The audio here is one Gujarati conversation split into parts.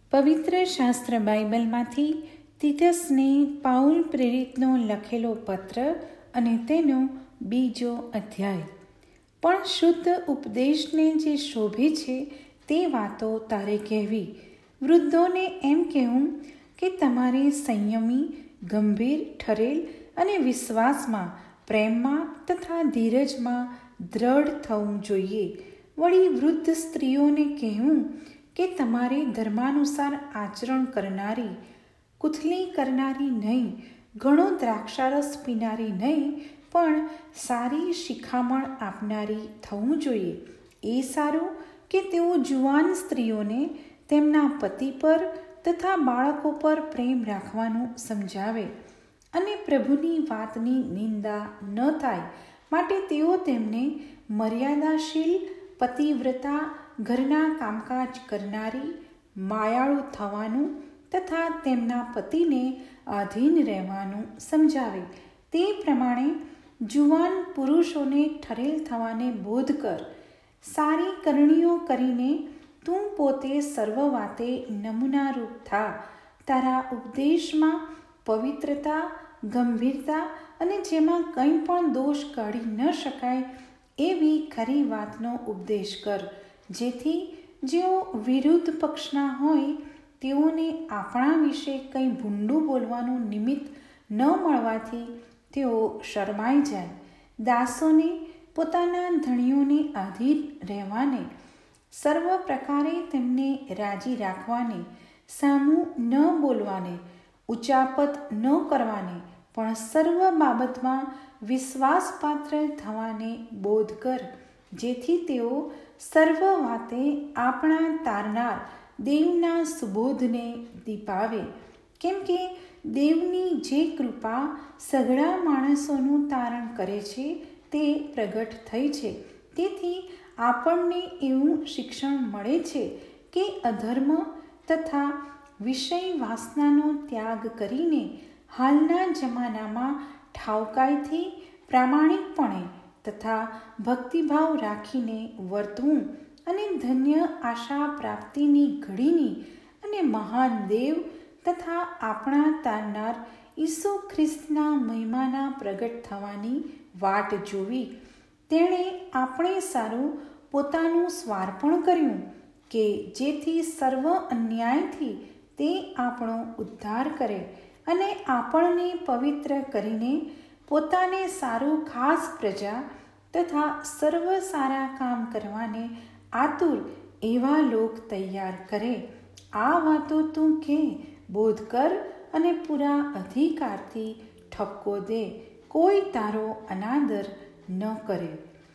પવિત્ર શાસ્ત્ર બાઇબલમાંથી તીતસને પાઉલ પ્રેરિતનો લખેલો પત્ર અને તેનો 2જો અધ્યાય. પણ શુદ્ધ ઉપદેશને જે શોભે છે તે વાતો તારે કહેવી. વૃદ્ધોને એમ કહેવું કે તમારે સંયમી, ગંભીર, ઠરેલ અને વિશ્વાસમાં, પ્રેમમાં તથા ધીરજમાં દ્રઢ થવું જોઈએ. વળી વૃદ્ધ સ્ત્રીઓને કહેવું કે તમારે ધર્માનુસાર આચરણ કરનારી, કુથલી કરનારી નહીં, ઘણો દ્રાક્ષારસ પીનારી નહીં, પણ સારી શિખામણ આપનારી થવું જોઈએ. એ સારું કે તેઓ જુવાન સ્ત્રીઓને તેમના પતિ પર તથા બાળકો પર પ્રેમ રાખવાનું સમજાવે અને પ્રભુની વાતની નિંદા ન થાય માટે તેઓ તેમને મર્યાદાશીલ, પતિવ્રતા, ઘરના કામકાજ કરનારી, માયાળુ થવાનું તથા તેમના પતિને આધીન રહેવાનું સમજાવે. તે પ્રમાણે જુવાન પુરુષોને ઠરેલ થવાને બોધ કર. સારી કરણીઓ કરીને તું પોતે સર્વ વાતે નમૂનારૂપ થા. તારા ઉપદેશમાં પવિત્રતા, ગંભીરતા અને જેમાં કંઈ પણ દોષ કાઢી ન શકાય એવી ખરી વાતનો ઉપદેશ કર, જેથી જેઓ વિરુદ્ધ પક્ષના હોય તેઓને આપણા વિશે કંઈ ભૂંડું બોલવાનું નિમિત્ત ન મળવાથી તેઓ શરમાઈ જાય. દાસોને પોતાના ધણીઓને આધીન રહેવાને, સર્વ પ્રકારે તેમને રાજી રાખવાને, સામું ન બોલવાને, ઉચાપત ન કરવાને, પણ સર્વ બાબતમાં વિશ્વાસપાત્ર થવાને બોધ કર, જેથી તેઓ સર્વ વાતે આપણા તારનાર દેવના સુબોધને દીપાવે. કેમ કે દેવની જે કૃપા સઘળા માણસોનું તારણ કરે છે તે પ્રગટ થઈ છે. તેથી આપણને એવું શિક્ષણ મળે છે કે અધર્મ તથા વિષય વાસનાનો ત્યાગ કરીને હાલના જમાનામાં ઠાવકાઈથી, પ્રામાણિકપણે તથા ભક્તિભાવ રાખીને વર્તવું અને ધન્ય આશા પ્રાપ્તિની ઘડીની અને મહાન દેવ તથા આપણા તારનાર ઈસુ ખ્રિસ્તના મહિમાના પ્રગટ થવાની વાટ જોવી. તેણે આપણે સારું પોતાનું સ્વાર્પણ કર્યું કે જેથી સર્વ અન્યાયથી તે આપણો ઉદ્ધાર કરે અને આપણને પવિત્ર કરીને પોતાને સારું ખાસ પ્રજા તથા સર્વ સારા કામ કરવાને આતુર એવા લોક તૈયાર કરે. આ વાતો તું કે, બોધ કર અને પૂરા અધિકારથી ઠપકો દે. કોઈ તારો અનાદર ન કરે.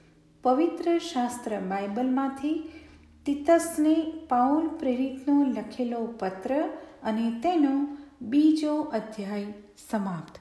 પવિત્ર શાસ્ત્ર બાઇબલમાંથી તીતસને પાઉલ પ્રેરિતનો લખેલો પત્ર અને તેનો 2જો અધ્યાય સમાપ્ત.